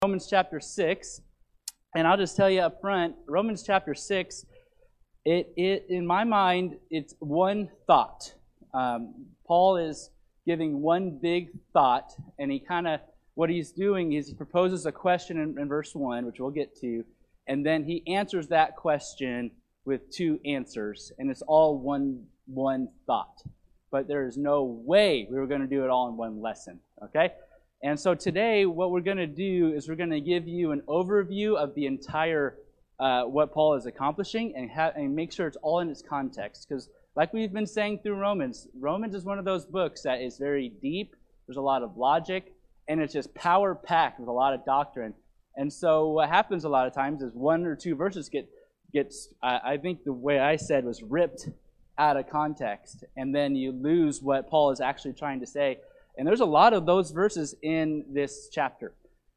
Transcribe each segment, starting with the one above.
Romans chapter 6, and I'll just tell you up front, Romans chapter 6, in my mind, it's one thought. Paul is giving one big thought, and what he's doing is he proposes a question in verse 1, which we'll get to, and then he answers that question with two answers, and it's all one thought. But there is no way we were going to do it all in one lesson, okay? And so today, what we're going to do is we're going to give you an overview of the entire, what Paul is accomplishing, and make sure it's all in its context. Because like we've been saying through Romans is one of those books that is very deep. There's a lot of logic, and it's just power-packed with a lot of doctrine. And so what happens a lot of times is one or two verses gets I think the way I said was ripped out of context, and then you lose what Paul is actually trying to say. And there's a lot of those verses in this chapter.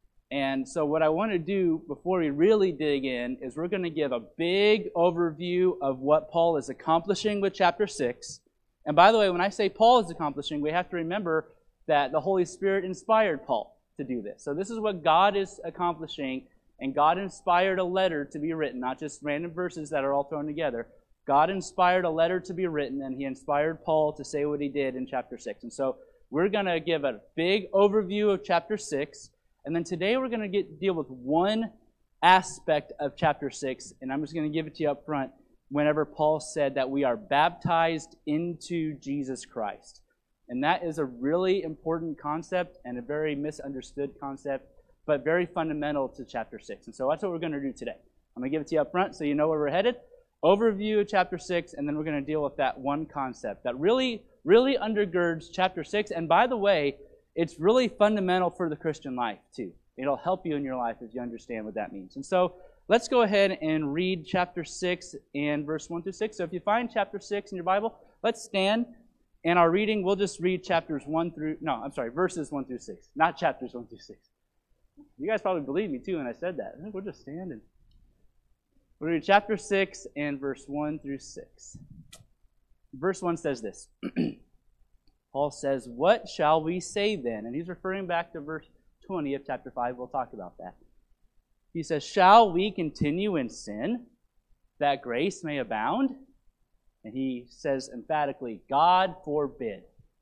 And so what I want to do before we really dig in is we're going to give a big overview of what Paul is accomplishing with chapter 6. And by the way, when I say Paul is accomplishing, we have to remember that the Holy Spirit inspired Paul to do this. So this is what God is accomplishing, and God inspired a letter to be written, not just random verses that are all thrown together. God inspired a letter to be written, and he inspired Paul to say what he did in chapter 6. And so we're going to give a big overview of chapter 6, and then today we're going to deal with one aspect of chapter 6, and I'm just going to give it to you up front whenever Paul said that we are baptized into Jesus Christ. And that is a really important concept and a very misunderstood concept, but very fundamental to chapter 6. And so that's what we're going to do today. I'm going to give it to you up front so you know where we're headed. Overview of chapter 6, and then we're going to deal with that one concept that really undergirds chapter 6. And by the way, it's really fundamental for the Christian life, too. It'll help you in your life if you understand what that means. And so let's go ahead and read chapter 6 and verse 1 through 6. So if you find chapter 6 in your Bible, let's stand. And our reading, we'll just read verses 1 through 6, not chapters 1 through 6. You guys probably believe me, too, when I said that. We'll just stand and we'll read chapter 6 and verse 1 through 6. Verse 1 says this. Paul says, "What shall we say then?" And he's referring back to verse 20 of chapter 5. We'll talk about that. He says, "Shall we continue in sin, that grace may abound?" And he says emphatically, "God forbid.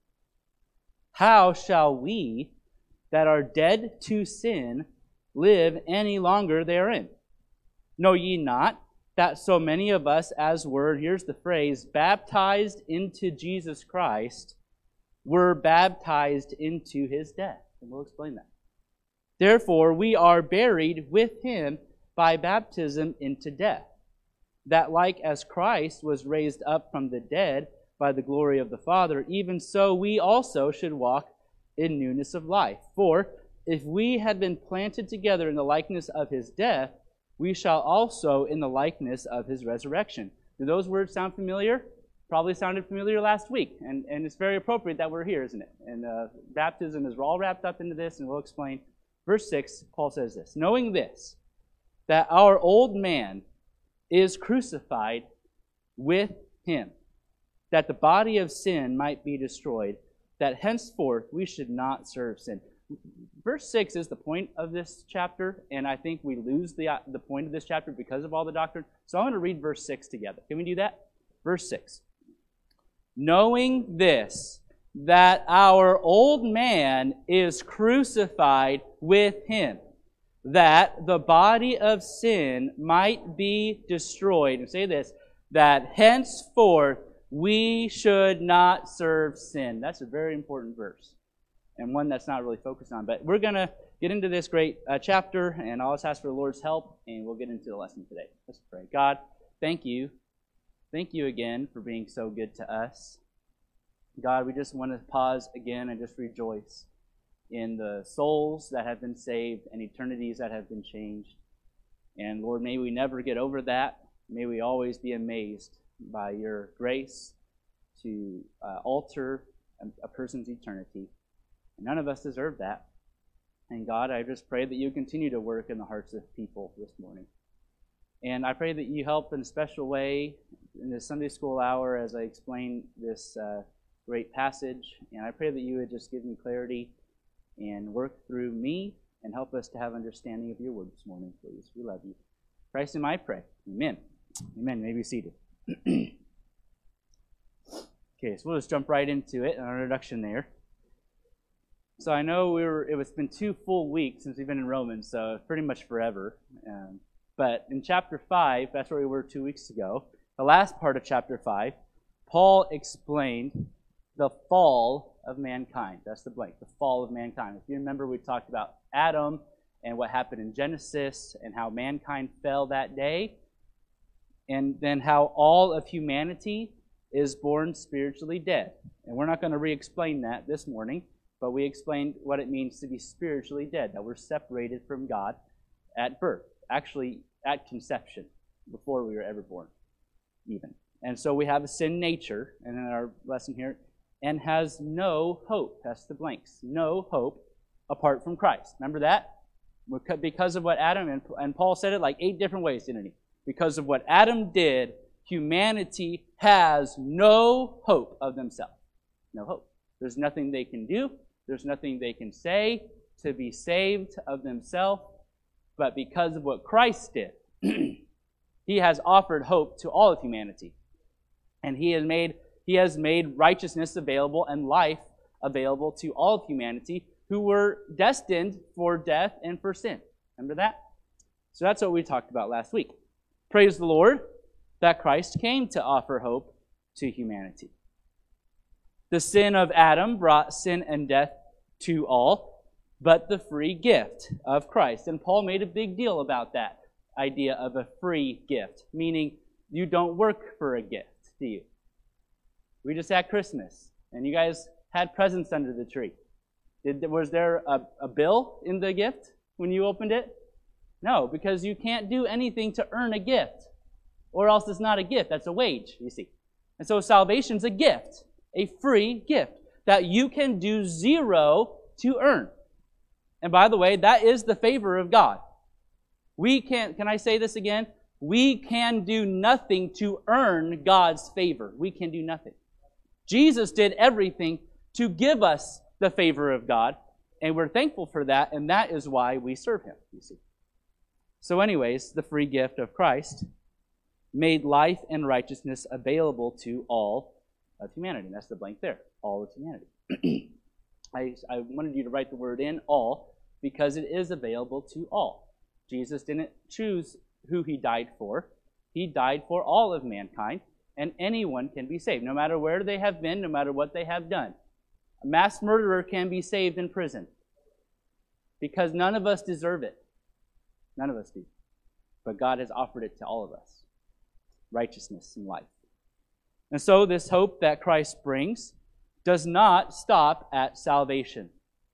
How shall we that are dead to sin live any longer therein? Know ye not that so many of us as were," here's the phrase, "baptized into Jesus Christ, were baptized into his death?" And we'll explain that. "Therefore we are buried with him by baptism into death, that like as Christ was raised up from the dead by the glory of the Father, even so we also should walk in newness of life. For if we had been planted together in the likeness of his death, we shall also in the likeness of his resurrection." Do those words sound familiar? Probably sounded familiar last week, and it's very appropriate that we're here, isn't it? And baptism is all wrapped up into this, and we'll explain. Verse 6, Paul says this, "Knowing this, that our old man is crucified with him, that the body of sin might be destroyed, that henceforth we should not serve sin." Verse 6 is the point of this chapter, and I think we lose the point of this chapter because of all the doctrine. So I'm going to read verse 6 together. Can we do that? Verse 6. "Knowing this, that our old man is crucified with him, that the body of sin might be destroyed." And say this, "that henceforth we should not serve sin." That's a very important verse, and one that's not really focused on. But we're going to get into this great chapter, and I'll just ask for the Lord's help, and we'll get into the lesson today. Let's pray. God, thank you. Thank you again for being so good to us. God, we just want to pause again and just rejoice in the souls that have been saved and eternities that have been changed. And Lord, may we never get over that. May we always be amazed by your grace to alter a person's eternity. None of us deserve that. And God, I just pray that you continue to work in the hearts of people this morning. And I pray that you help in a special way in the Sunday school hour as I explain this great passage. And I pray that you would just give me clarity and work through me and help us to have understanding of your word this morning, please. We love you. In Christ's name I pray. Amen. Amen. You may be seated. Okay, so we'll just jump right into it, our introduction there. So I know it's been 2 full weeks since we've been in Romans, so pretty much forever. But in chapter 5, that's where we were 2 weeks ago, the last part of chapter 5, Paul explained the fall of mankind. That's the blank, the fall of mankind. If you remember, we talked about Adam and what happened in Genesis and how mankind fell that day, and then how all of humanity is born spiritually dead. And we're not going to re-explain that this morning, but we explained what it means to be spiritually dead, that we're separated from God at birth, actually at conception, before we were ever born, even. And so we have a sin nature, and in our lesson here, and has no hope. That's the blanks. No hope apart from Christ. Remember that? Because of what Adam, and Paul said it like 8 different ways, didn't he? Because of what Adam did, humanity has no hope of themselves. No hope. There's nothing they can do. There's nothing they can say to be saved of themselves. But because of what Christ did, he has offered hope to all of humanity. And he has made righteousness available and life available to all of humanity who were destined for death and for sin. Remember that? So that's what we talked about last week. Praise the Lord that Christ came to offer hope to humanity. The sin of Adam brought sin and death to all, but the free gift of Christ. And Paul made a big deal about that idea of a free gift, meaning you don't work for a gift, do you? We just had Christmas, and you guys had presents under the tree. Was there a bill in the gift when you opened it? No, because you can't do anything to earn a gift, or else it's not a gift. That's a wage, you see. And so salvation's a gift, a free gift that you can do zero to earn. And by the way, that is the favor of God. Can I say this again? We can do nothing to earn God's favor. We can do nothing. Jesus did everything to give us the favor of God, and we're thankful for that, and that is why we serve Him, you see. So anyways, the free gift of Christ made life and righteousness available to all of humanity. That's the blank there, all of humanity. I wanted you to write the word in, all, because it is available to all. Jesus didn't choose who He died for. He died for all of mankind, and anyone can be saved, no matter where they have been, no matter what they have done. A mass murderer can be saved in prison because none of us deserve it. None of us do. But God has offered it to all of us. Righteousness and life. And so this hope that Christ brings does not stop at salvation.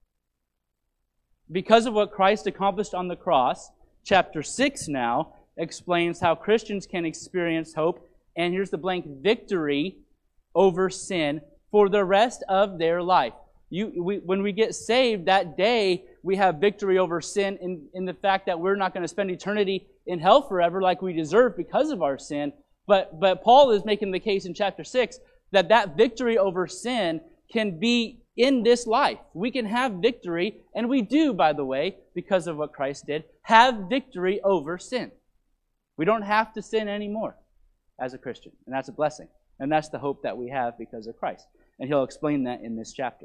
Because of what Christ accomplished on the cross, chapter 6 now explains how Christians can experience hope, and here's the blank, victory over sin for the rest of their life. When we get saved that day, we have victory over sin in the fact that we're not going to spend eternity in hell forever like we deserve because of our sin. But Paul is making the case in chapter 6 that victory over sin can be in this life. We can have victory, and we do, by the way, because of what Christ did, have victory over sin. We don't have to sin anymore as a Christian, and that's a blessing. And that's the hope that we have because of Christ. And he'll explain that in this chapter.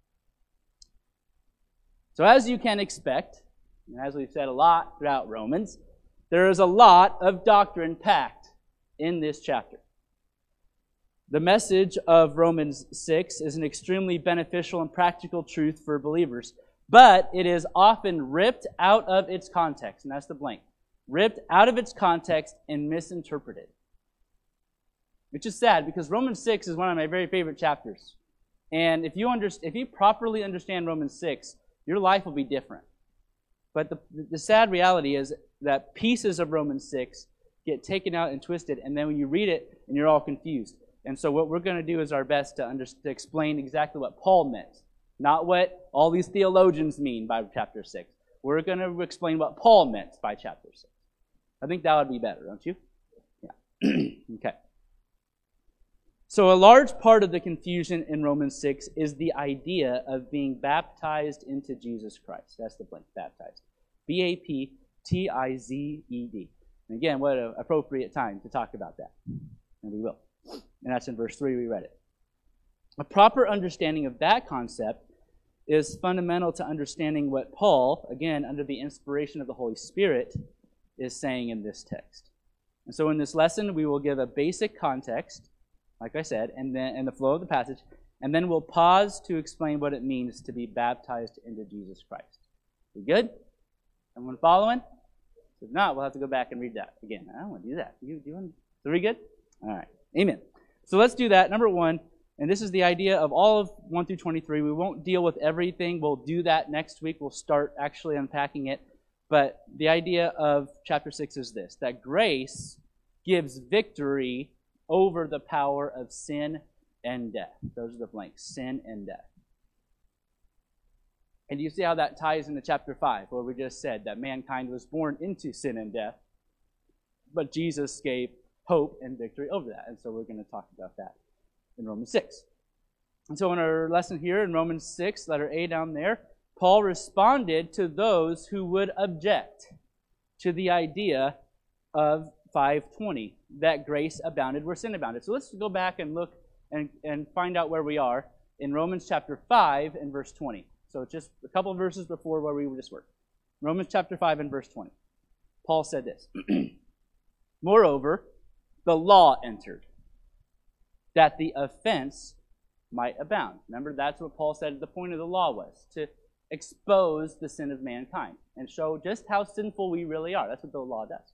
So as you can expect, and as we've said a lot throughout Romans, there is a lot of doctrine packed in this chapter. The message of Romans 6 is an extremely beneficial and practical truth for believers, but it is often ripped out of its context, and that's the blank. Ripped out of its context and misinterpreted. Which is sad, because Romans 6 is one of my very favorite chapters. And if you properly understand Romans 6, your life will be different. But the sad reality is that pieces of Romans 6 get taken out and twisted, and then when you read it, and you're all confused. And so what we're going to do is our best to explain exactly what Paul meant, not what all these theologians mean by chapter 6. We're going to explain what Paul meant by chapter 6. I think that would be better, don't you? Yeah. Okay. So a large part of the confusion in Romans 6 is the idea of being baptized into Jesus Christ. That's the blank, baptized. B-A-P-T-I-Z-E-D. And again, what an appropriate time to talk about that. And we will. And that's in verse 3, we read it. A proper understanding of that concept is fundamental to understanding what Paul, again, under the inspiration of the Holy Spirit, is saying in this text. And so in this lesson, we will give a basic context, like I said, and then in the flow of the passage, and then we'll pause to explain what it means to be baptized into Jesus Christ. We good? Everyone following? If not, we'll have to go back and read that again. I don't want to do that. You want? So we good? All right. Amen. So let's do that. Number 1, and this is the idea of all of 1 through 23. We won't deal with everything. We'll do that next week. We'll start actually unpacking it. But the idea of chapter 6 is this, that grace gives victory over the power of sin and death. Those are the blanks, sin and death. And you see how that ties into chapter 5, where we just said that mankind was born into sin and death, but Jesus gave hope and victory over that. And so we're going to talk about that in Romans 6. And so in our lesson here in Romans 6, letter A down there, Paul responded to those who would object to the idea of 5:20, that grace abounded where sin abounded. So let's go back and look and find out where we are in Romans chapter 5 and verse 20. So just a couple of verses before where we just were. Romans chapter 5 and verse 20. Paul said this, Moreover, the law entered, that the offense might abound. Remember, that's what Paul said the point of the law was, to expose the sin of mankind and show just how sinful we really are. That's what the law does.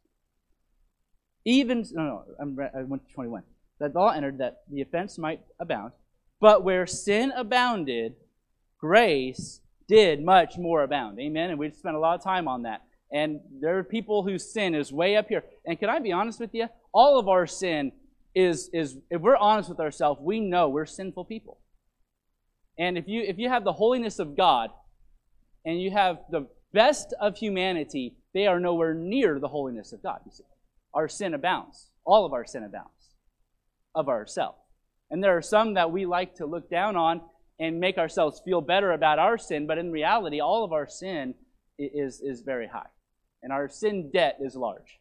I went to 21. That the law entered that the offense might abound, but where sin abounded, grace did much more abound. Amen? And we've spent a lot of time on that. And there are people whose sin is way up here. And can I be honest with you? All of our sin is if we're honest with ourselves, we know we're sinful people. And if you have the holiness of God and you have the best of humanity, they are nowhere near the holiness of God. You see, our sin abounds. All of our sin abounds of ourselves. And there are some that we like to look down on and make ourselves feel better about our sin, but in reality, all of our sin is very high. And our sin debt is large.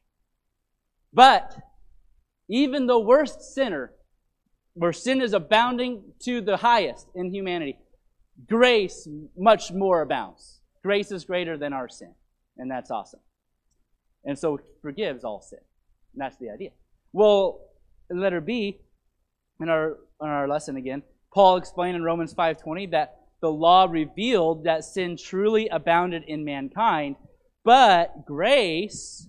But even the worst sinner, where sin is abounding to the highest in humanity, grace much more abounds. Grace is greater than our sin. And that's awesome. And so it forgives all sin. And that's the idea. Well, letter B, in our lesson again, Paul explained in Romans 5:20 that the law revealed that sin truly abounded in mankind, but grace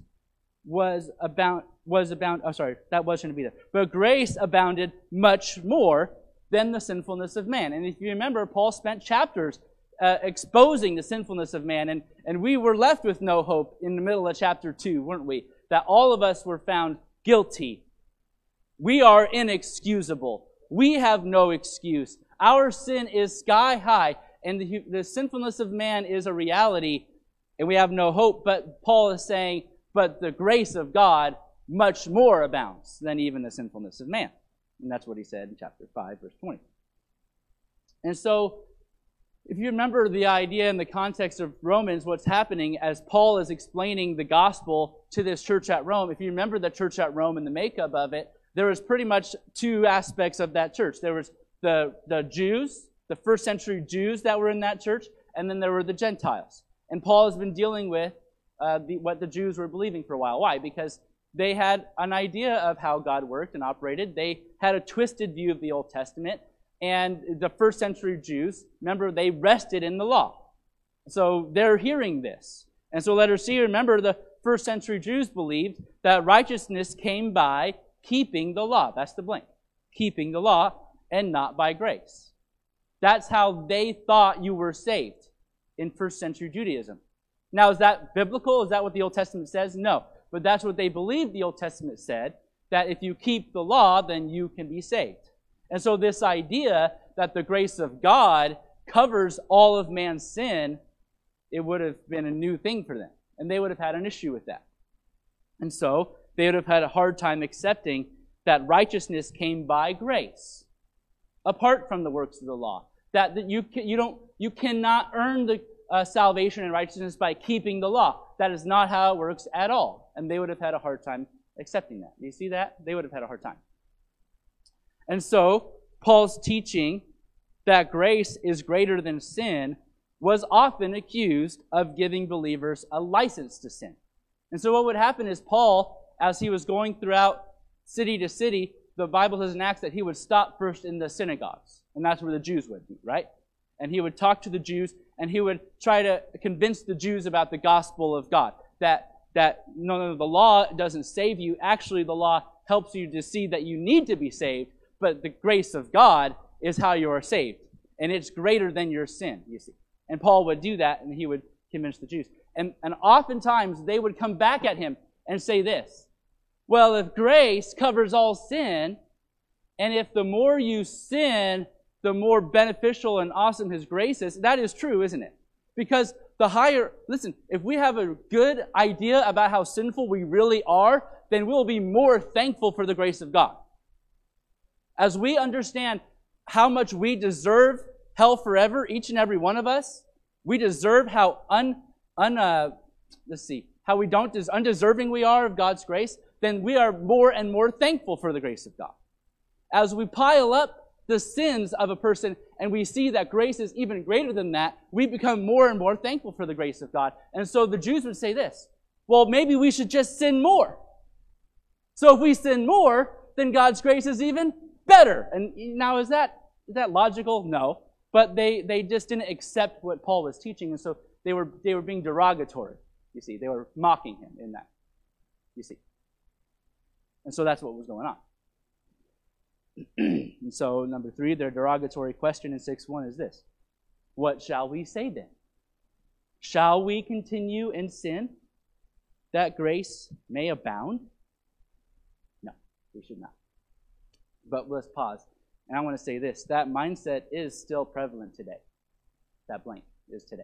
But grace abounded much more than the sinfulness of man. And if you remember, Paul spent chapters exposing the sinfulness of man, and we were left with no hope in the middle of chapter 2, weren't we? That all of us were found guilty. We are inexcusable. We have no excuse. Our sin is sky high, and the sinfulness of man is a reality, and we have no hope. But Paul is saying, but the grace of God much more abounds than even the sinfulness of man. And that's what he said in chapter 5, verse 20. And so, if you remember the idea in the context of Romans, what's happening as Paul is explaining the gospel to this church at Rome, if you remember the church at Rome and the makeup of it, there was pretty much two aspects of that church. There was the Jews, the first century Jews that were in that church, and then there were the Gentiles. And Paul has been dealing with what the Jews were believing for a while. Why? Because they had an idea of how God worked and operated. They had a twisted view of the Old Testament. And the first century Jews, remember, they rested in the law. So they're hearing this. And so letter C, remember, the first century Jews believed that righteousness came by keeping the law. That's the blank. Keeping the law and not by grace. That's how they thought you were saved in first century Judaism. Now, is that biblical? Is that what the Old Testament says? No. But that's what they believed the Old Testament said, that if you keep the law, then you can be saved. And so this idea that the grace of God covers all of man's sin, it would have been a new thing for them. And they would have had an issue with that. And so they would have had a hard time accepting that righteousness came by grace, apart from the works of the law. That you cannot earn the salvation and righteousness by keeping the law. That is not how it works at all. And they would have had a hard time accepting that. Do you see that? They would have had a hard time. And so, Paul's teaching that grace is greater than sin was often accused of giving believers a license to sin. And so what would happen is Paul, as he was going throughout city to city, the Bible says in Acts that he would stop first in the synagogues. And that's where the Jews would be, right? And he would talk to the Jews, and he would try to convince the Jews about the gospel of God. That no, the law doesn't save you. Actually, the law helps you to see that you need to be saved, but the grace of God is how you are saved. And it's greater than your sin, you see. And Paul would do that, and he would convince the Jews. And oftentimes, they would come back at him and say this: well, if grace covers all sin, and if the more you sin, the more beneficial and awesome His grace is, that is true, isn't it? Because the higher, listen, if we have a good idea about how sinful we really are, then we'll be more thankful for the grace of God. As we understand how much we deserve hell forever, each and every one of us, we deserve how undeserving we are of God's grace, then we are more and more thankful for the grace of God. As we pile up the sins of a person and we see that grace is even greater than that, we become more and more thankful for the grace of God. And so the Jews would say this: well, maybe we should just sin more. So if we sin more, then God's grace is even better. And now is that logical? No. But they just didn't accept what Paul was teaching, and so they were being derogatory. You see, they were mocking him in that. You see. And so that's what was going on. And so, number 3, their derogatory question in 6:1 is this: what shall we say then? Shall we continue in sin that grace may abound? No, we should not. But let's pause. And I want to say this: that mindset is still prevalent today. That blank is today.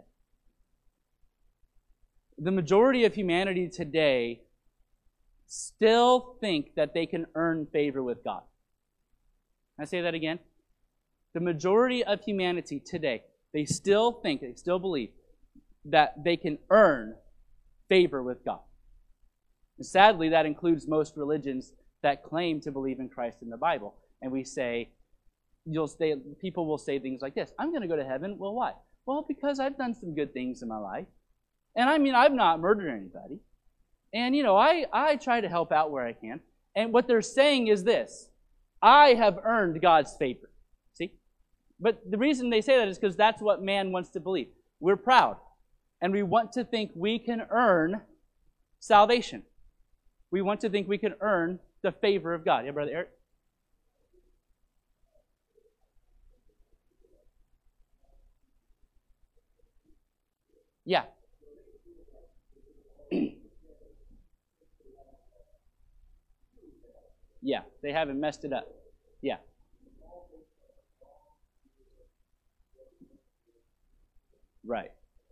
The majority of humanity today still think that they can earn favor with God. Can I say that again? The majority of humanity today, they still believe that they can earn favor with God. And sadly, that includes most religions that claim to believe in Christ in the Bible. And we say, people will say things like this: I'm going to go to heaven. Well, why? Well, because I've done some good things in my life. And I mean, I've not murdered anybody. And, I try to help out where I can. And what they're saying is this: I have earned God's favor. See? But the reason they say that is because that's what man wants to believe. We're proud. And we want to think we can earn salvation. We want to think we can earn the favor of God. Yeah, Brother Eric? Yeah. Yeah, they haven't messed it up. Yeah. Right.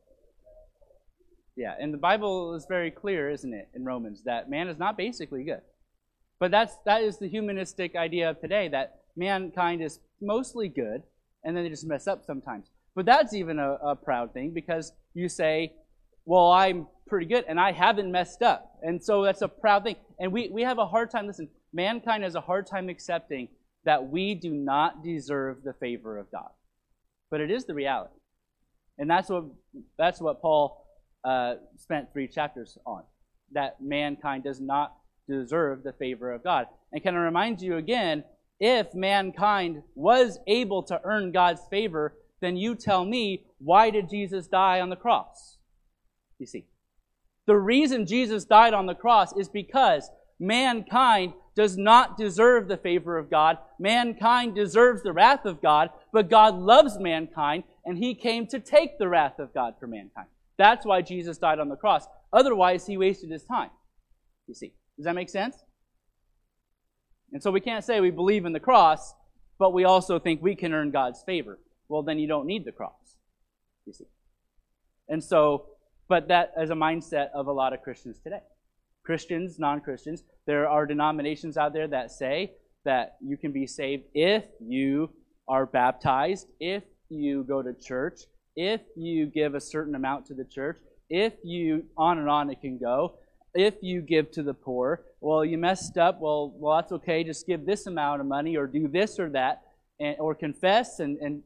Yeah, and the Bible is very clear, isn't it, in Romans, that man is not basically good. But that is the humanistic idea of today, that mankind is mostly good, and then they just mess up sometimes. But that's even a proud thing, because you say, well, I'm pretty good, and I haven't messed up. And so that's a proud thing. And we have a hard time, listen, mankind has a hard time accepting that we do not deserve the favor of God. But it is the reality. And that's what Paul spent 3 chapters on, that mankind does not deserve the favor of God. And can I remind you again, if mankind was able to earn God's favor, then you tell me, why did Jesus die on the cross? You see, the reason Jesus died on the cross is because mankind does not deserve the favor of God. Mankind deserves the wrath of God, but God loves mankind, and He came to take the wrath of God for mankind. That's why Jesus died on the cross. Otherwise, He wasted His time. You see, does that make sense? And so we can't say we believe in the cross, but we also think we can earn God's favor. Well, then you don't need the cross. You see. And so, but that is a mindset of a lot of Christians today. Christians, non-Christians. There are denominations out there that say that you can be saved if you are baptized, if you go to church, if you give a certain amount to the church, if you, on and on it can go, if you give to the poor. Well, you messed up. Well, that's okay. Just give this amount of money or do this or that, or confess and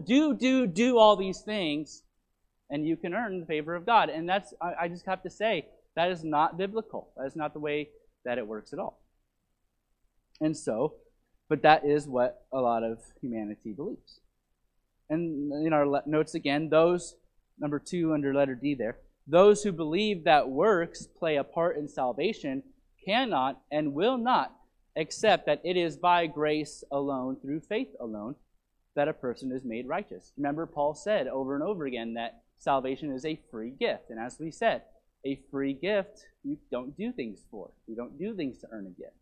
do all these things, and you can earn the favor of God. And that's, I just have to say, that is not biblical. That is not the way that it works at all. And so, but that is what a lot of humanity believes. And in our notes again, those, number 2 under letter D there, those who believe that works play a part in salvation cannot and will not accept that it is by grace alone, through faith alone, that a person is made righteous. Remember, Paul said over and over again that salvation is a free gift. And as we said, a free gift you don't do things for. You don't do things to earn a gift.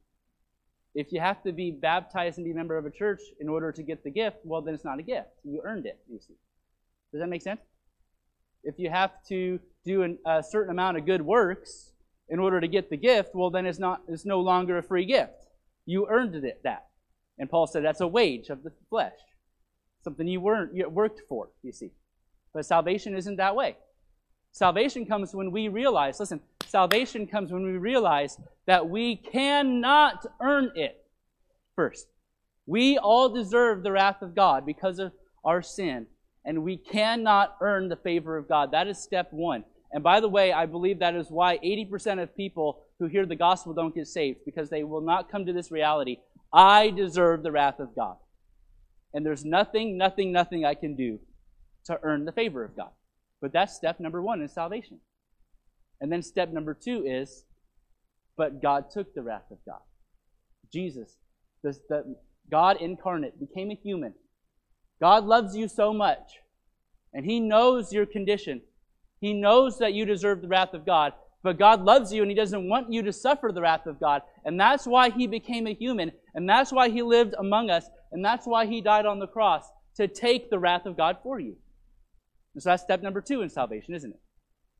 If you have to be baptized and be a member of a church in order to get the gift, well, then it's not a gift. You earned it, you see. Does that make sense? If you have to do a certain amount of good works in order to get the gift, well, then it's no longer a free gift. You earned that. And Paul said that's a wage of the flesh. Something you worked for, you see. But salvation isn't that way. Salvation comes when we realize, listen, salvation comes when we realize that we cannot earn it first. We all deserve the wrath of God because of our sin, and we cannot earn the favor of God. That is step 1. And by the way, I believe that is why 80% of people who hear the gospel don't get saved, because they will not come to this reality. I deserve the wrath of God. And there's nothing I can do to earn the favor of God. But that's step number 1 in salvation. And then step number 2 is, but God took the wrath of God. Jesus, the God incarnate, became a human. God loves you so much, and He knows your condition. He knows that you deserve the wrath of God, but God loves you, and He doesn't want you to suffer the wrath of God. And that's why He became a human, and that's why He lived among us, and that's why He died on the cross, to take the wrath of God for you. And so that's step number 2 in salvation, isn't it?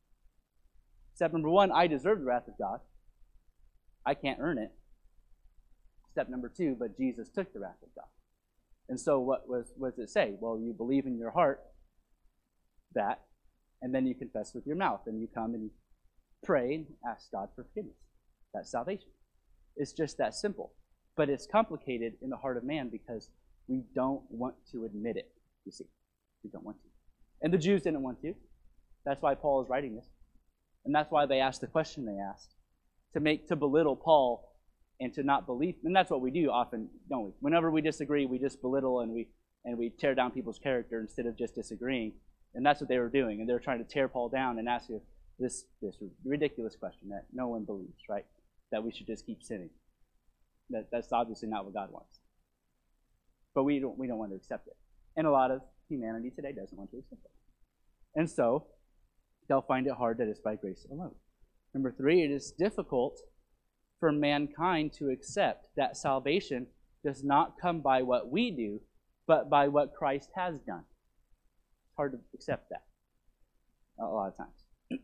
Step number 1, I deserve the wrath of God. I can't earn it. Step number 2, but Jesus took the wrath of God. And so what does it say? Well, you believe in your heart that, and then you confess with your mouth, and you come and pray and ask God for forgiveness. That's salvation. It's just that simple. But it's complicated in the heart of man because we don't want to admit it, you see. We don't want to. And the Jews didn't want to. That's why Paul is writing this. And that's why they asked the question they asked, to belittle Paul and to not believe. And that's what we do often, don't we? Whenever we disagree, we just belittle and we tear down people's character instead of just disagreeing. And that's what they were doing. And they were trying to tear Paul down and ask you this ridiculous question that no one believes, right? That we should just keep sinning. That's obviously not what God wants. But we don't want to accept it. And a lot of humanity today doesn't want to accept it. And so, they'll find it hard that it's by grace alone. Number 3, it is difficult for mankind to accept that salvation does not come by what we do, but by what Christ has done. It's hard to accept that a lot of times.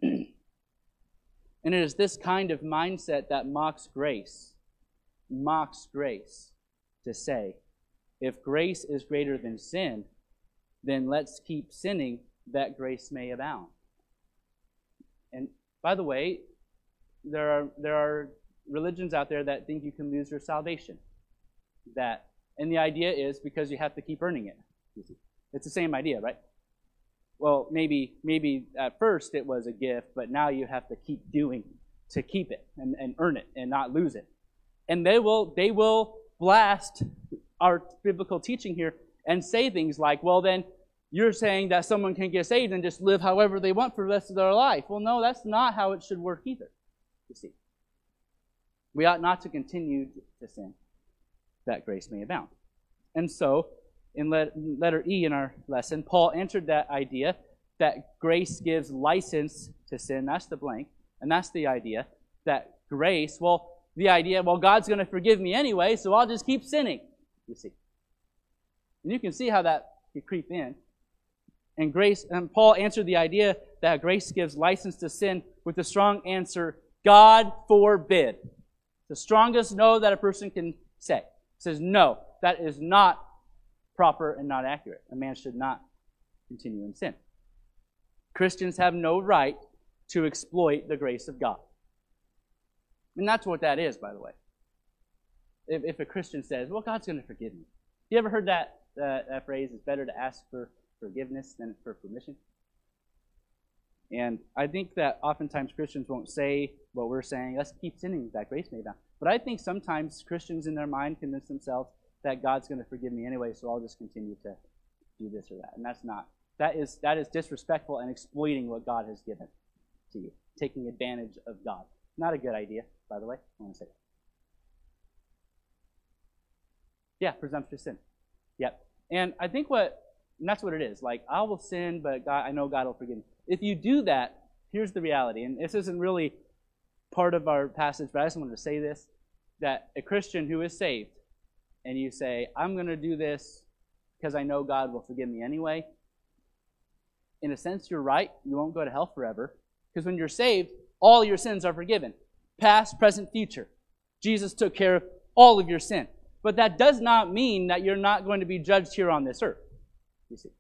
And it is this kind of mindset that mocks grace to say, if grace is greater than sin, then let's keep sinning that grace may abound. And by the way, there are religions out there that think you can lose your salvation. And the idea is because you have to keep earning it. It's the same idea, right? Well, maybe at first it was a gift, but now you have to keep doing to keep it and earn it and not lose it. And they will blast our biblical teaching here and say things like, well, then you're saying that someone can get saved and just live however they want for the rest of their life. Well, no, that's not how it should work either, you see. We ought not to continue to sin, that grace may abound. And so, in letter E in our lesson, Paul answered that idea that grace gives license to sin. That's the blank. And that's the idea that grace, God's going to forgive me anyway, so I'll just keep sinning, you see. And you can see how that could creep in. And Paul answered the idea that grace gives license to sin with the strong answer, God forbid. The strongest no that a person can say. It says, no, that is not proper and not accurate. A man should not continue in sin. Christians have no right to exploit the grace of God. And that's what that is, by the way. If a Christian says, well, God's going to forgive me. You ever heard that phrase, it's better to ask for forgiveness than for permission? And I think that oftentimes Christians won't say what we're saying, let's keep sinning, that grace may abound. But I think sometimes Christians in their mind convince themselves that God's going to forgive me anyway, so I'll just continue to do this or that. And that's not. That is disrespectful and exploiting what God has given to you, taking advantage of God. Not a good idea, by the way. I want to say that. Yeah, presumptuous sin. Yep. And I think that's what it is. Like, I will sin, but God, I know God will forgive me. If you do that, here's the reality. And this isn't really part of our passage, but I just wanted to say this, that a Christian who is saved, and you say, I'm going to do this because I know God will forgive me anyway, in a sense, you're right. You won't go to hell forever. Because when you're saved, all your sins are forgiven. Past, present, future. Jesus took care of all of your sin. But that does not mean that you're not going to be judged here on this earth. You see.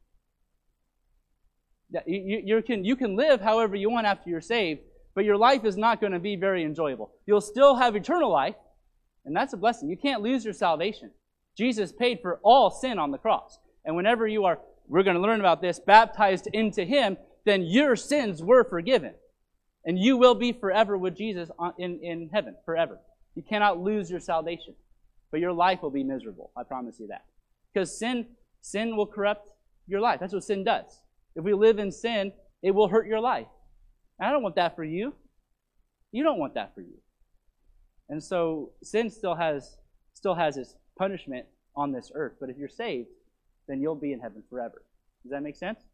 You can live however you want after you're saved, but your life is not going to be very enjoyable. You'll still have eternal life, and that's a blessing. You can't lose your salvation. Jesus paid for all sin on the cross. And whenever you are, we're going to learn about this, baptized into Him, then your sins were forgiven. And you will be forever with Jesus in heaven, forever. You cannot lose your salvation. But your life will be miserable. I promise you that. Because sin will corrupt your life. That's what sin does. If we live in sin, it will hurt your life. And I don't want that for you. You don't want that for you. And so sin still has its punishment on this earth. But if you're saved, then you'll be in heaven forever. Does that make sense?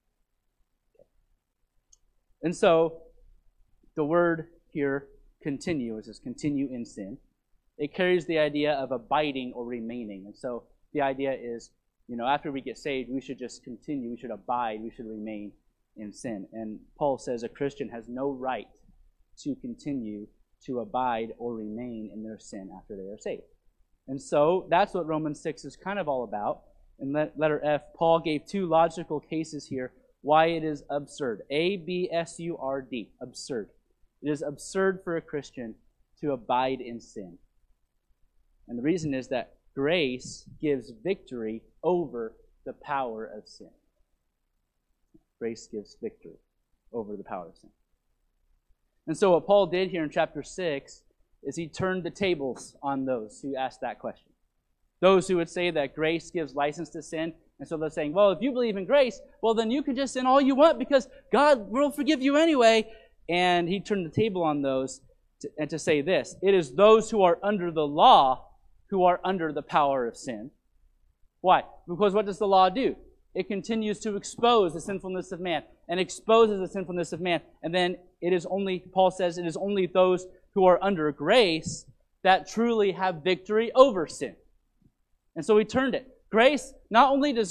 And so the word here, continue, is continue in sin. It carries the idea of abiding or remaining. And so the idea is, after we get saved, we should just continue. We should abide. We should remain in sin. And Paul says a Christian has no right to continue to abide or remain in their sin after they are saved. And so that's what Romans 6 is kind of all about. In letter F, Paul gave two logical cases here why it is absurd. A-B-S-U-R-D, absurd. It is absurd for a Christian to abide in sin. And the reason is that grace gives victory over the power of sin. Grace gives victory over the power of sin. And so what Paul did here in chapter 6 is he turned the tables on those who asked that question. Those who would say that grace gives license to sin. And so they're saying, well, if you believe in grace, well, then you can just sin all you want because God will forgive you anyway. And he turned the table on those to say this. It is those who are under the law who are under the power of sin. Why? Because what does the law do? It continues to expose the sinfulness of man and exposes the sinfulness of man. And then Paul says, it is only those who are under grace that truly have victory over sin. And so he turned it. Grace, not only does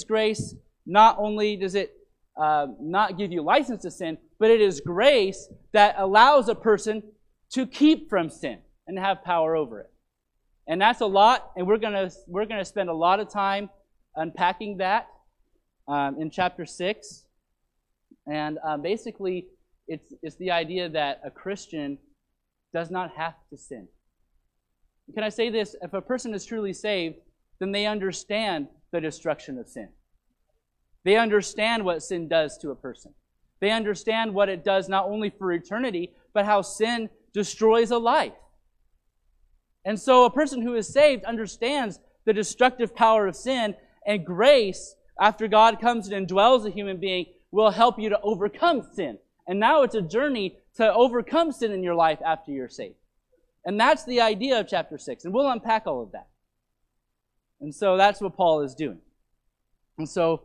it not give you license to sin, but it is grace that allows a person to keep from sin and have power over it. And that's a lot, and we're gonna spend a lot of time unpacking that in chapter 6. And basically, it's the idea that a Christian does not have to sin. Can I say this? If a person is truly saved, then they understand the destruction of sin. They understand what sin does to a person. They understand what it does not only for eternity, but how sin destroys a life. And so a person who is saved understands the destructive power of sin, and grace, after God comes and indwells a human being, will help you to overcome sin. And now it's a journey to overcome sin in your life after you're saved. And that's the idea of chapter 6. And we'll unpack all of that. And so that's what Paul is doing. And so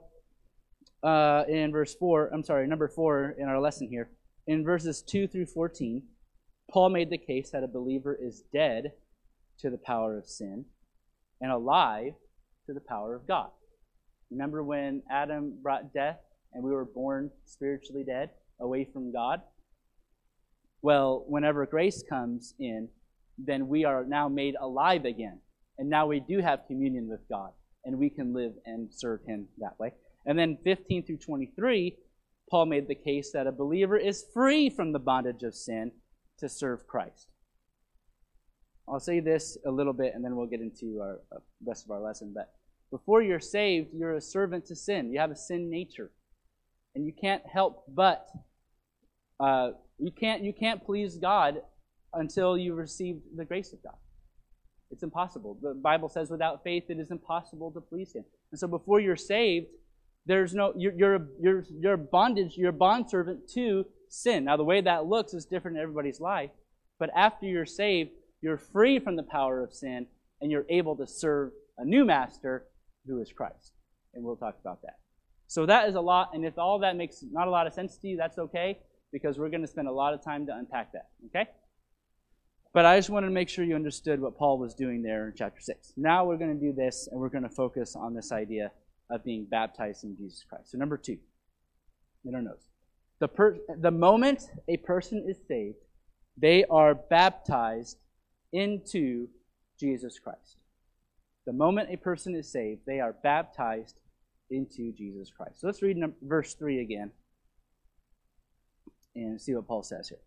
in number 4 in our lesson here, in verses 2 through 14, Paul made the case that a believer is dead to the power of sin and alive to the power of God. Remember when Adam brought death and we were born spiritually dead, away from God? Well, whenever grace comes in, then we are now made alive again. And now we do have communion with God, and we can live and serve him that way. And then 15 through 23, Paul made the case that a believer is free from the bondage of sin to serve Christ. I'll say this a little bit, and then we'll get into our rest of our lesson. But before you're saved, you're a servant to sin. You have a sin nature. And you can't help but, you can't please God until you receive the grace of God. It's impossible. The Bible says without faith it is impossible to please him. And so before you're saved, there's no you're bondage, you're a bondservant to sin. Now the way that looks is different in everybody's life, but after you're saved, you're free from the power of sin and you're able to serve a new master who is Christ. And we'll talk about that. So that is a lot, and if all that makes not a lot of sense to you, that's okay, because we're going to spend a lot of time to unpack that, okay? But I just wanted to make sure you understood what Paul was doing there in chapter 6. Now we're going to do this, and we're going to focus on this idea of being baptized in Jesus Christ. So number 2, in our notes. The moment a person is saved, they are baptized into Jesus Christ. The moment a person is saved, they are baptized into Jesus Christ. So let's read verse 3 again and see what Paul says here.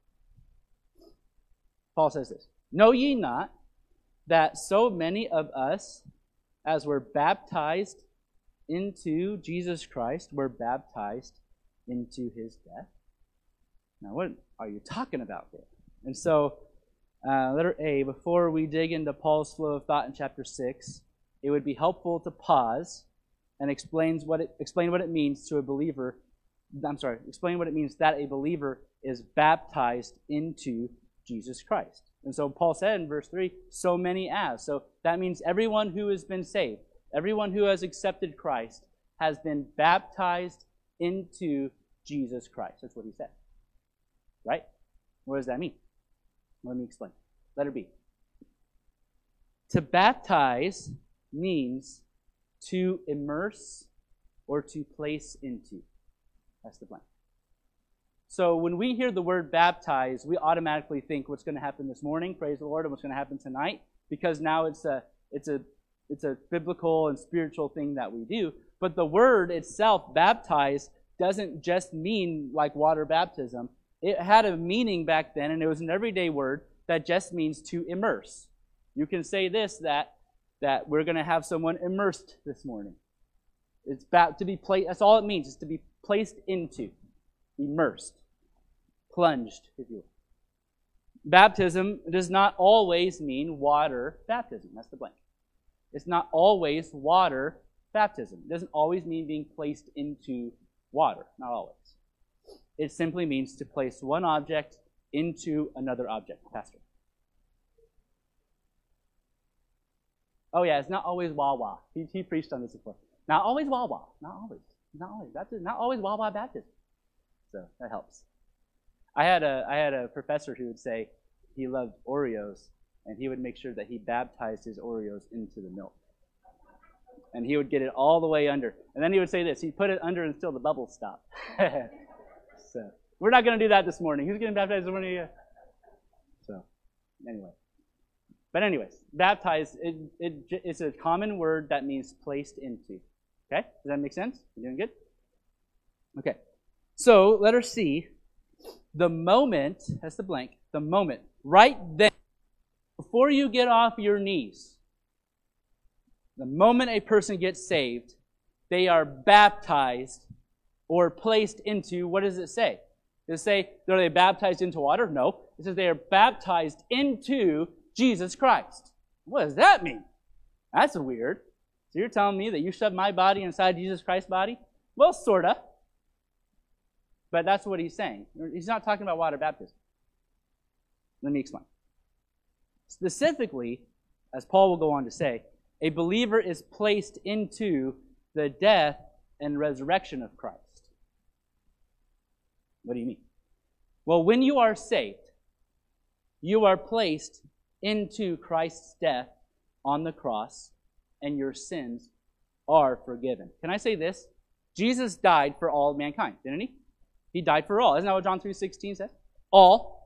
Paul says this, "Know ye not that so many of us, as were baptized into Jesus Christ, were baptized into his death?" Now, what are you talking about there? And so, letter A, before we dig into Paul's flow of thought in chapter 6, it would be helpful to pause and explain what it means to a believer. Explain what it means that a believer is baptized into Jesus Christ. And so Paul said in verse 3, so many as. So that means everyone who has been saved, everyone who has accepted Christ, has been baptized into Jesus Christ. That's what he said. Right? What does that mean? Let me explain. Letter B. To baptize means to immerse or to place into. That's the blank. So when we hear the word baptize, we automatically think what's going to happen this morning, praise the Lord, and what's going to happen tonight, because now it's a biblical and spiritual thing that we do. But the word itself, baptize, doesn't just mean like water baptism. It had a meaning back then, and it was an everyday word that just means to immerse. You can say this, that we're going to have someone immersed this morning. It's to be placed. That's all it means, is to be placed into, immersed, plunged, if you will. Baptism does not always mean water baptism. That's the blank. It's not always water baptism. It doesn't always mean being placed into water. Not always. It simply means to place one object into another object. Pastor. Oh yeah, it's not always Wawa. He preached on this before. Not always Wawa. Not always. Not always. Not always Wawa baptism. So that helps. I had a professor who would say he loved Oreos, and he would make sure that he baptized his Oreos into the milk. And he would get it all the way under. And then he would say this, he'd put it under until the bubbles stopped. So we're not going to do that this morning. Who's getting baptized this morning? So anyway. But anyways, baptized, it's a common word that means placed into. Okay? Does that make sense? You doing good? Okay. So, letter C, the moment, that's the blank, the moment, right then, before you get off your knees, the moment a person gets saved, they are baptized or placed into, what does it say? Does it say, are they baptized into water? No. It says they are baptized into Jesus Christ. What does that mean? That's weird. So you're telling me that you shoved my body inside Jesus Christ's body? Well, sort of. But that's what he's saying. He's not talking about water baptism. Let me explain. Specifically, as Paul will go on to say, a believer is placed into the death and resurrection of Christ. What do you mean? Well, when you are saved, you are placed into Christ's death on the cross, and your sins are forgiven. Can I say this? Jesus died for all mankind, didn't he? He died for all. Isn't that what John 3:16 says? All.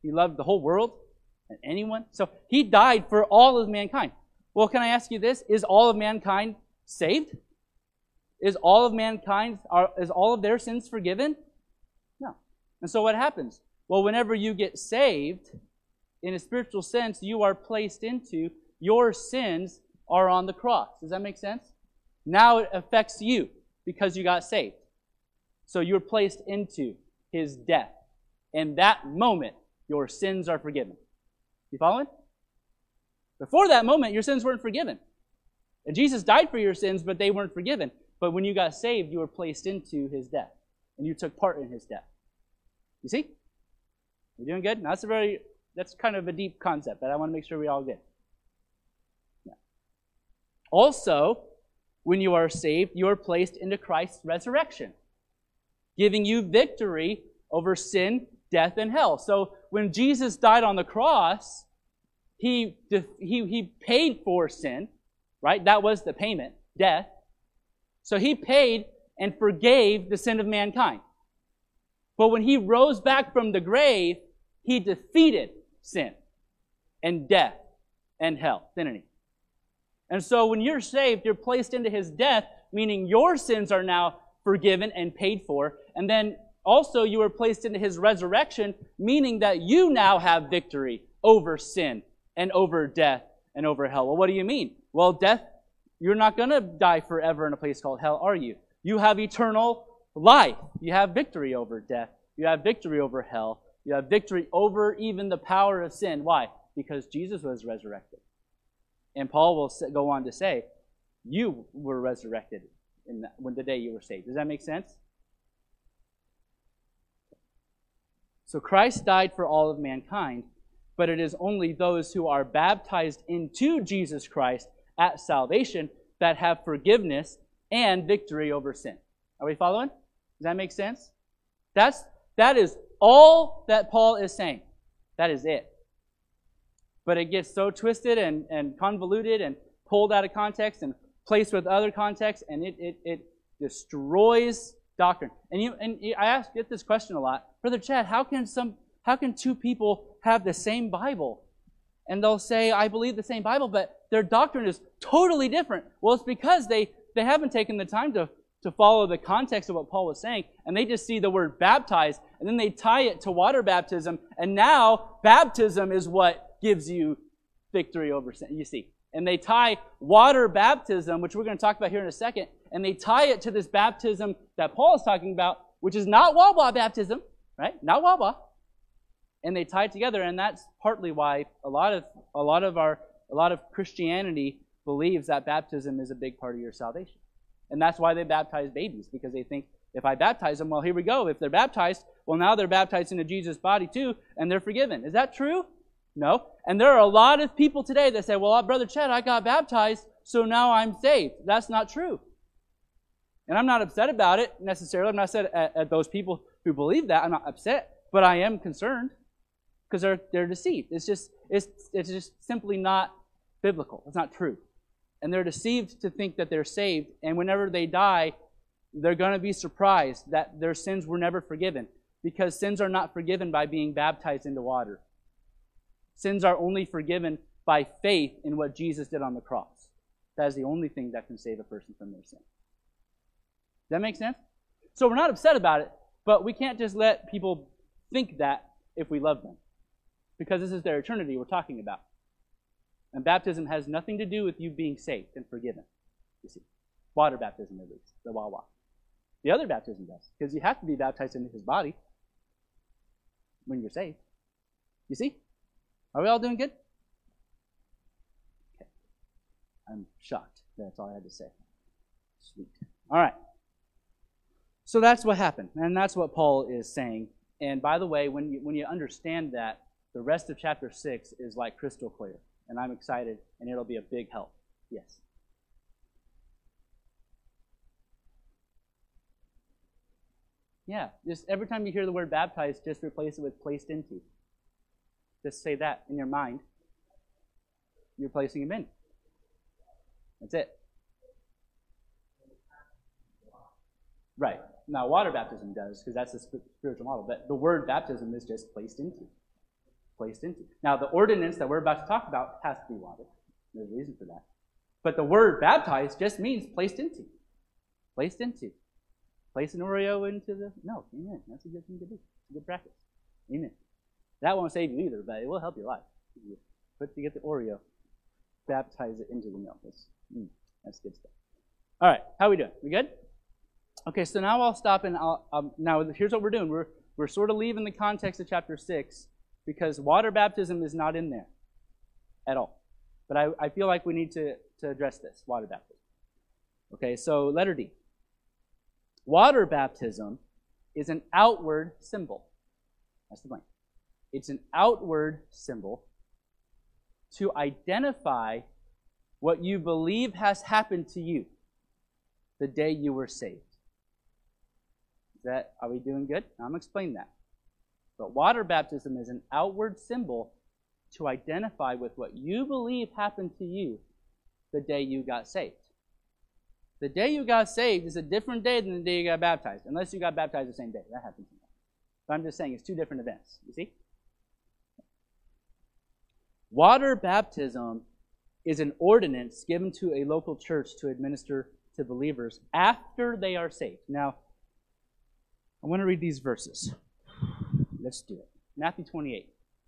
He loved the whole world and anyone. So he died for all of mankind. Well, can I ask you this? Is all of mankind saved? Is all of mankind, is all of their sins forgiven? No. And so what happens? Well, whenever you get saved, in a spiritual sense, you are placed into, your sins are on the cross. Does that make sense? Now it affects you because you got saved. So you're placed into his death. And that moment, your sins are forgiven. You following? Before that moment, your sins weren't forgiven. And Jesus died for your sins, but they weren't forgiven. But when you got saved, you were placed into his death. And you took part in his death. You see? You doing good? Now, that's kind of a deep concept, but I want to make sure we all get it. Yeah. Also, when you are saved, you are placed into Christ's resurrection, giving you victory over sin, death, and hell. So when Jesus died on the cross, he paid for sin, right? That was the payment, death. So he paid and forgave the sin of mankind. But when he rose back from the grave, he defeated sin and death and hell, didn't he? And so when you're saved, you're placed into his death, meaning your sins are now forgiven and paid for. And then also you are placed into his resurrection, meaning that you now have victory over sin and over death and over hell. Well, what do you mean? Well, death, you're not going to die forever in a place called hell, are you? You have eternal life. You have victory over death. You have victory over hell. You have victory over even the power of sin. Why? Because Jesus was resurrected. And Paul will go on to say, you were resurrected when the day you were saved. Does that make sense? So Christ died for all of mankind, but it is only those who are baptized into Jesus Christ at salvation that have forgiveness and victory over sin. Are we following? Does that make sense? That is all that Paul is saying. That is it. But it gets so twisted and convoluted and pulled out of context and placed with other contexts, and it destroys doctrine. And I get this question a lot, Brother Chad. How can two people have the same Bible, and they'll say, "I believe the same Bible," but their doctrine is totally different? Well, it's because they haven't taken the time to follow the context of what Paul was saying, and they just see the word baptize, and then they tie it to water baptism, and now baptism is what gives you victory over sin. You see. And they tie water baptism, which we're going to talk about here in a second, and they tie it to this baptism that Paul is talking about, which is not Wawa baptism, right? Not Wawa. And they tie it together, and that's partly why a lot of Christianity believes that baptism is a big part of your salvation. And that's why they baptize babies, because they think, if I baptize them, well, here we go. If they're baptized, well, now they're baptized into Jesus' body too, and they're forgiven. Is that true? No. And there are a lot of people today that say, well, Brother Chad, I got baptized, so now I'm saved. That's not true. And I'm not upset about it necessarily. I'm not upset at those people who believe that. I'm not upset, but I am concerned because they're deceived. It's just simply not biblical. It's not true. And they're deceived to think that they're saved, and whenever they die, they're going to be surprised that their sins were never forgiven, because sins are not forgiven by being baptized into water. Sins are only forgiven by faith in what Jesus did on the cross. That is the only thing that can save a person from their sin. Does that make sense? So we're not upset about it, but we can't just let people think that if we love them, because this is their eternity we're talking about. And baptism has nothing to do with you being saved and forgiven. You see, water baptism at least, the Wawa. The other baptism does, because you have to be baptized into his body when you're saved. You see? Are we all doing good? Okay. I'm shocked. That's all I had to say. Sweet. All right. So that's what happened, and that's what Paul is saying. And by the way, when you understand that, the rest of chapter 6 is like crystal clear. And I'm excited, and it'll be a big help. Yes. Yeah, just every time you hear the word baptized, just replace it with placed into. Just say that in your mind. You're placing him in. That's it. Right. Now, water baptism does, because that's the spiritual model. But the word baptism is just placed into. Placed into. Now, the ordinance that we're about to talk about has to be water. There's a reason for that. But the word baptized just means placed into. Placed into. Place an Oreo into the... No, amen. That's a good thing to do. It's a good practice. Amen. That won't save you either, but it will help your life. You get the Oreo, baptize it into the milk. That's good stuff. All right, how are we doing? We good? Okay, so now I'll stop and now here's what we're doing. We're sort of leaving the context of chapter 6 because water baptism is not in there at all. But I feel like we need to address this, water baptism. Okay, so letter D. Water baptism is an outward symbol. That's the point. It's an outward symbol to identify what you believe has happened to you the day you were saved. Are we doing good? I'm going to explain that. But water baptism is an outward symbol to identify with what you believe happened to you the day you got saved. The day you got saved is a different day than the day you got baptized, unless you got baptized the same day. That happens sometimes. But I'm just saying it's two different events. You see? Water baptism is an ordinance given to a local church to administer to believers after they are saved. Now, I want to read these verses. Let's do it. Matthew 28.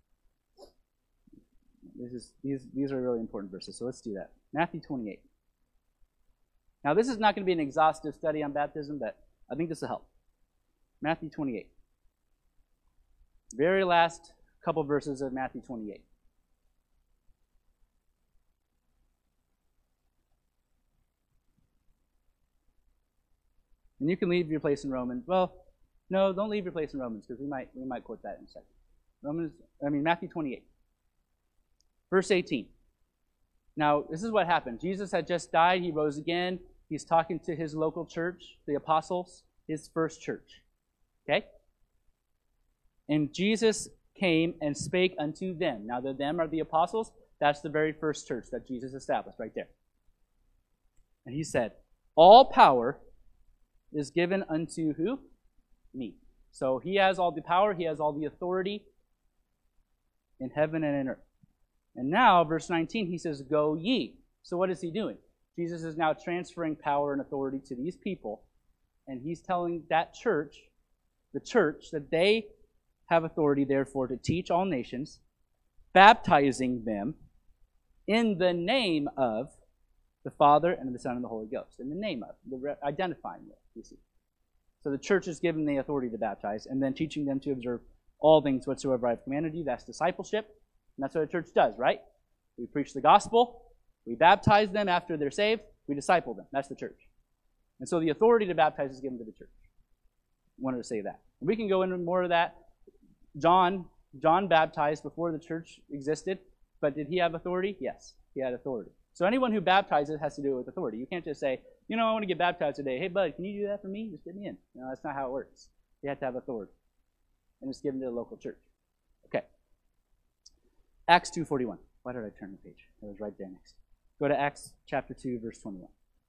These are really important verses, so let's do that. Matthew 28. Now, this is not going to be an exhaustive study on baptism, but I think this will help. Matthew 28. Very last couple verses of Matthew 28. And you can leave your place in Romans. Well, no, don't leave your place in Romans because we might quote that in a second. Matthew 28. Verse 18. Now, this is what happened. Jesus had just died. He rose again. He's talking to his local church, the apostles, his first church. Okay? And Jesus came and spake unto them. Now, the them are the apostles. That's the very first church that Jesus established right there. And he said, all power is given unto who? Me. So he has all the power. He has all the authority in heaven and in earth. And now, verse 19, he says, go ye. So what is he doing? Jesus is now transferring power and authority to these people. And he's telling that church, the church, that they have authority, therefore, to teach all nations, baptizing them in the name of the Father and of the Son and the Holy Ghost. In the name of, identifying with, you see. So the church is given the authority to baptize, and then teaching them to observe all things whatsoever I have commanded you. That's discipleship. And that's what a church does, right? We preach the gospel. We baptize them after they're saved. We disciple them. That's the church. And so the authority to baptize is given to the church. I wanted to say that. We can go into more of that. John baptized before the church existed, but did he have authority? Yes, he had authority. So anyone who baptizes has to do it with authority. You can't just say, I want to get baptized today. Hey, bud, can you do that for me? Just get me in. No, that's not how it works. You have to have authority. And it's given to the local church. Okay. Acts 2:41. Why did I turn the page? It was right there next. Go to Acts chapter 2, verse 21.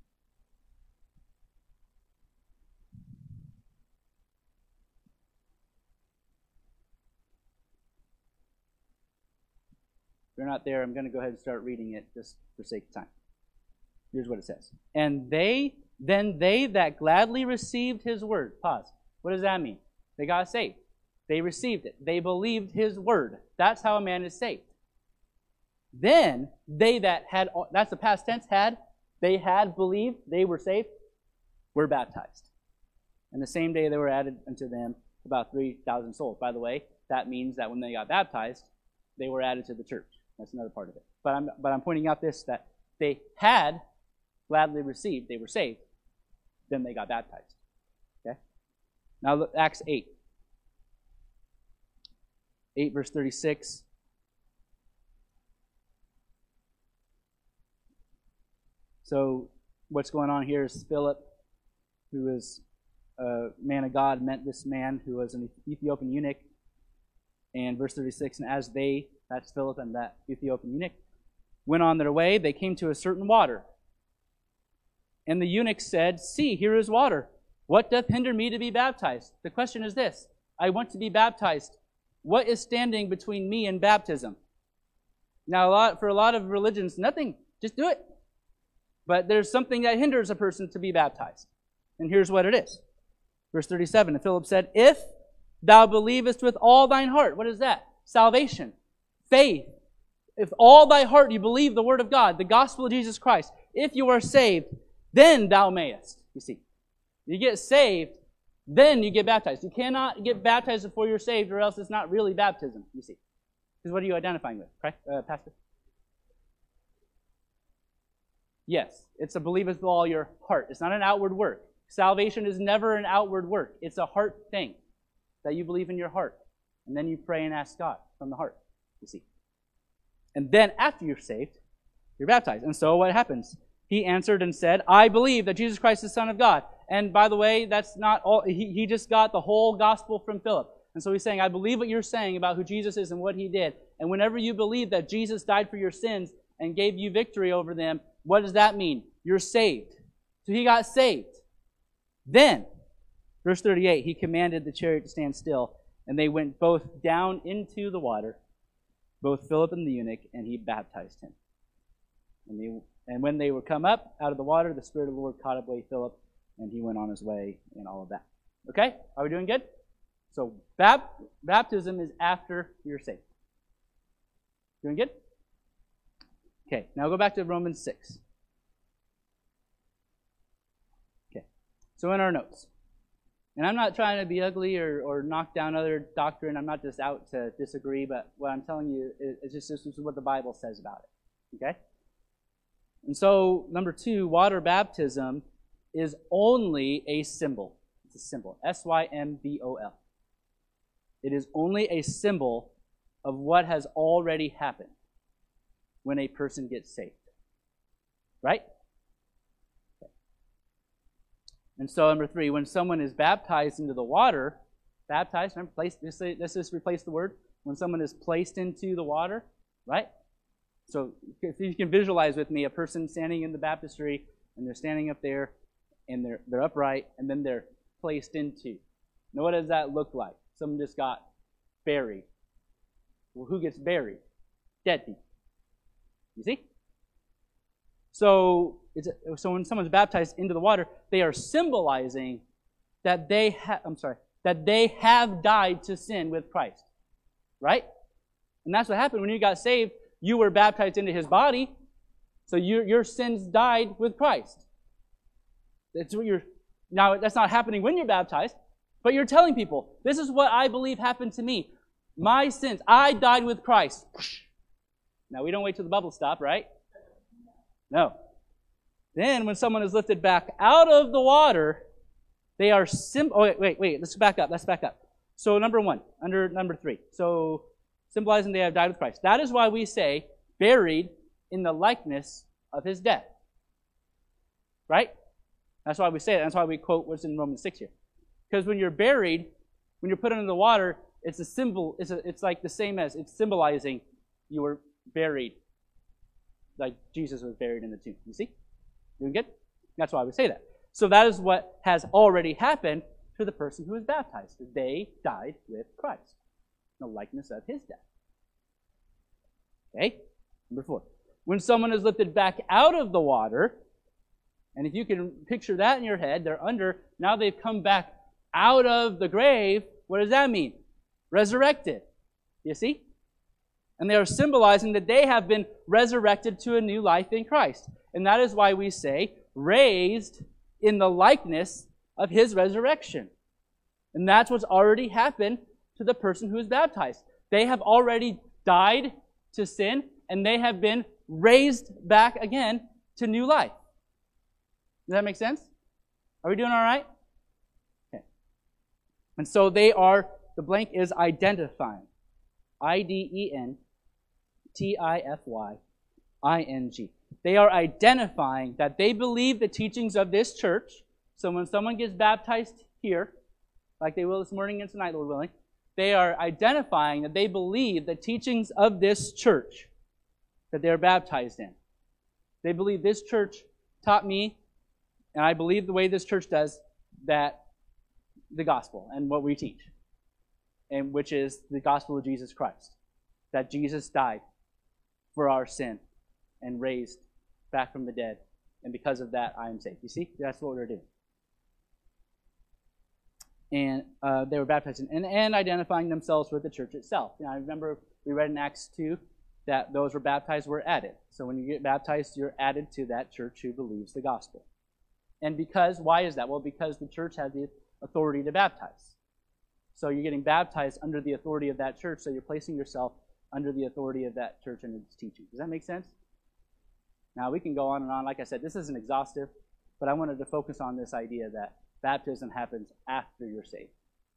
If you're not there, I'm going to go ahead and start reading it just for sake of time. Here's what it says. And then they that gladly received his word. Pause. What does that mean? They got saved. They received it. They believed his word. That's how a man is saved. Then they that had, that's the past tense, they had believed, they were saved, were baptized. And the same day they were added unto them about 3,000 souls. By the way, that means that when they got baptized, they were added to the church. That's another part of it. But I'm pointing out this, that they had gladly received, they were saved, then they got baptized. Okay? Now look, Acts 8. 8 verse 36. So what's going on here is Philip, who is a man of God, met this man who was an Ethiopian eunuch. And verse 36, and as they, that's Philip and that Ethiopian eunuch, went on their way, they came to a certain water. And the eunuch said, see, here is water. What doth hinder me to be baptized? The question is this: I want to be baptized. What is standing between me and baptism? Now, for a lot of religions, nothing. Just do it. But there's something that hinders a person to be baptized. And here's what it is. Verse 37, and Philip said, if thou believest with all thine heart. What is that? Salvation. Faith. If all thy heart you believe the word of God, the gospel of Jesus Christ, if you are saved, then thou mayest. You see, you get saved, then you get baptized. You cannot get baptized before you're saved, or else it's not really baptism, you see. Because what are you identifying with, Pastor? Yes, it's a believe with all your heart. It's not an outward work. Salvation is never an outward work. It's a heart thing that you believe in your heart. And then you pray and ask God from the heart, you see. And then after you're saved, you're baptized. And so what happens? He answered and said, I believe that Jesus Christ is the Son of God. And by the way, that's not all. He just got the whole gospel from Philip. And so he's saying, I believe what you're saying about who Jesus is and what he did. And whenever you believe that Jesus died for your sins and gave you victory over them, what does that mean? You're saved. So he got saved. Then, verse 38, he commanded the chariot to stand still, and they went both down into the water, both Philip and the eunuch, and he baptized him. And when they were come up out of the water, the Spirit of the Lord caught up away Philip, and he went on his way, and all of that. Okay? Are we doing good? So, baptism is after you're saved. Doing good? Okay, now go back to Romans 6. Okay, so in our notes. And I'm not trying to be ugly or knock down other doctrine. I'm not just out to disagree, but what I'm telling you is just this is what the Bible says about it. Okay? And so, number 2, water baptism is only a symbol. It's a symbol. S-Y-M-B-O-L. It is only a symbol of what has already happened when a person gets saved. Right? Okay. And so, number 3, when someone is baptized into the water, baptized, remember, let's just replace the word. When someone is placed into the water, right? So, if you can visualize with me a person standing in the baptistry, and they're standing up there, and they're upright, and then they're placed into. Now, what does that look like? Someone just got buried. Well, who gets buried? Dead people. You see? So when someone's baptized into the water, they are symbolizing that they have died to sin with Christ. Right? And that's what happened when you got saved. You were baptized into his body, so your sins died with Christ. Now, that's not happening when you're baptized, but you're telling people, this is what I believe happened to me. My sins, I died with Christ. Now, we don't wait till the bubbles stop, right? No. Then, when someone is lifted back out of the water, they are wait, let's back up. So, number 1, under number 3. So, symbolizing they have died with Christ. That is why we say, buried in the likeness of his death. Right? That's why we say that. That's why we quote what's in Romans 6 here. Because when you're buried, when you're put under the water, it's a symbol. It's like the same as it's symbolizing you were buried, like Jesus was buried in the tomb. You see? Doing good? That's why we say that. So that is what has already happened to the person who is baptized. They died with Christ, in the likeness of his death. Okay? Number 4. When someone is lifted back out of the water, and if you can picture that in your head, they're under, now they've come back out of the grave. What does that mean? Resurrected. You see? And they are symbolizing that they have been resurrected to a new life in Christ. And that is why we say, raised in the likeness of his resurrection. And that's what's already happened to the person who is baptized. They have already died to sin, and they have been raised back again to new life. Does that make sense? Are we doing all right? Okay. And so they are, the blank is identifying. IDENTIFYING. They are identifying that they believe the teachings of this church. So when someone gets baptized here, like they will this morning and tonight, Lord willing, they are identifying that they believe the teachings of this church that they're baptized in. They believe this church taught me, and I believe the way this church does, that the gospel and what we teach. and which is the gospel of Jesus Christ, that Jesus died for our sin and raised back from the dead, and because of that, I am saved. You see, that's what we're doing. And they were baptized and identifying themselves with the church itself. I remember we read in Acts 2 that those who were baptized were added. So when you get baptized, you're added to that church who believes the gospel. And why is that? Well, because the church has the authority to baptize. So you're getting baptized under the authority of that church, so you're placing yourself under the authority of that church and its teaching. Does that make sense? Now, we can go on and on. Like I said, this isn't exhaustive, but I wanted to focus on this idea that baptism happens after you're saved.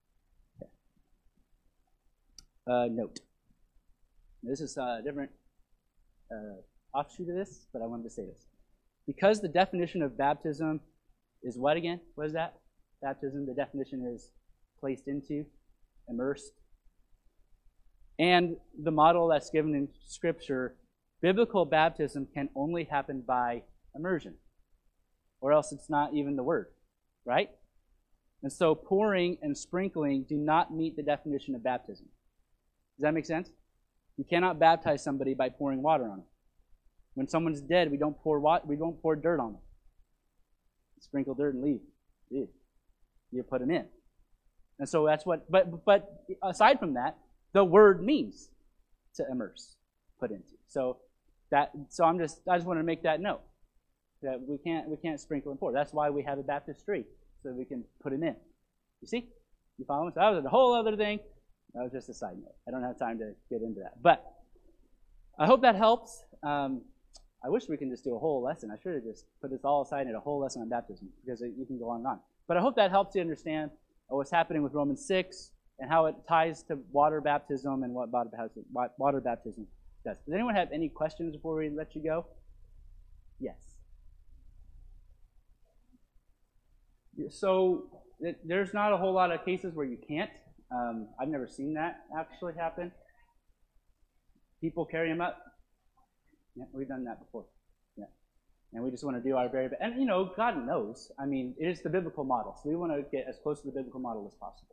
Okay. Note. This is a different offshoot of this, but I wanted to say this. Because the definition of baptism is what again? What is that? Baptism, the definition is placed into, immersed. And the model that's given in Scripture, biblical baptism can only happen by immersion, or else it's not even the word, right? And so pouring and sprinkling do not meet the definition of baptism. Does that make sense? You cannot baptize somebody by pouring water on them. When someone's dead, we don't pour dirt on them. Sprinkle dirt and leave. Ew. You put them in. And so that's what, but aside from that, the word means to immerse, put into. So I just want to make that note that we can't sprinkle and pour. That's why we have a baptistry, so we can put them in. You see? You follow me? So that was a whole other thing. That was just a side note. I don't have time to get into that. But I hope that helps. I wish we can just do a whole lesson. I should have just put this all aside and a whole lesson on baptism, because you can go on and on. But I hope that helps you understand what's happening with Romans 6 and how it ties to water baptism and what water baptism does. Does anyone have any questions before we let you go? Yes. So there's not a whole lot of cases where you can't. I've never seen that actually happen. People carry them up. Yeah, we've done that before. Yeah. And we just want to do our very best. And, God knows. I mean, it is the biblical model. So we want to get as close to the biblical model as possible.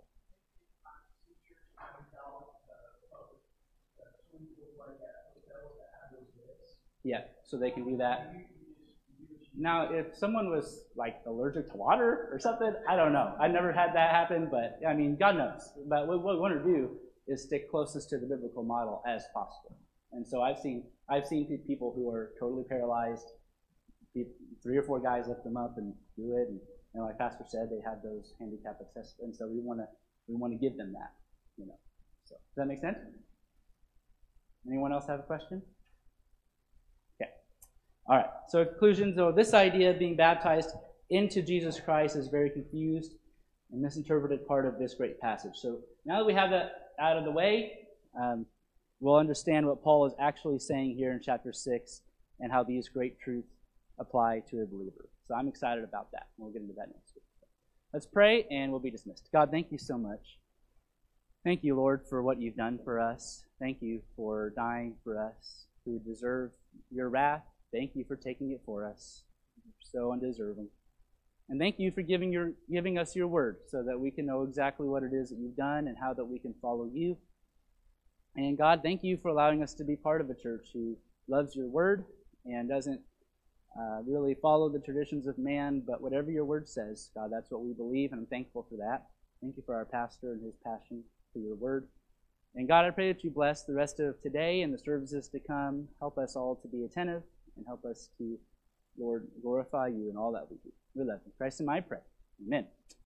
Yeah, so they can do that. Now, if someone was, allergic to water or something, I don't know. I've never had that happen, but, God knows. But what we want to do is stick closest to the biblical model as possible. And so I've seen people who are totally paralyzed. 3 or 4 guys lift them up and do it. And like Pastor said, they have those handicap accessible. And so we want to give them that. So does that make sense? Anyone else have a question? Okay. All right. So in conclusion, so this idea of being baptized into Jesus Christ is very confused and misinterpreted part of this great passage. So now that we have that out of the way, we'll understand what Paul is actually saying here in chapter 6 and how these great truths apply to a believer. So I'm excited about that. We'll get into that next week. Let's pray, and we'll be dismissed. God, thank you so much. Thank you, Lord, for what you've done for us. Thank you for dying for us who deserve your wrath. Thank you for taking it for us, so undeserving. And thank you for giving us your word so that we can know exactly what it is that you've done and how that we can follow you. And God, thank you for allowing us to be part of a church who loves your word and doesn't really follow the traditions of man, but whatever your word says, God, that's what we believe, and I'm thankful for that. Thank you for our pastor and his passion for your word. And God, I pray that you bless the rest of today and the services to come. Help us all to be attentive and help us to, Lord, glorify you in all that we do. We love you. In Christ's name I pray. Amen.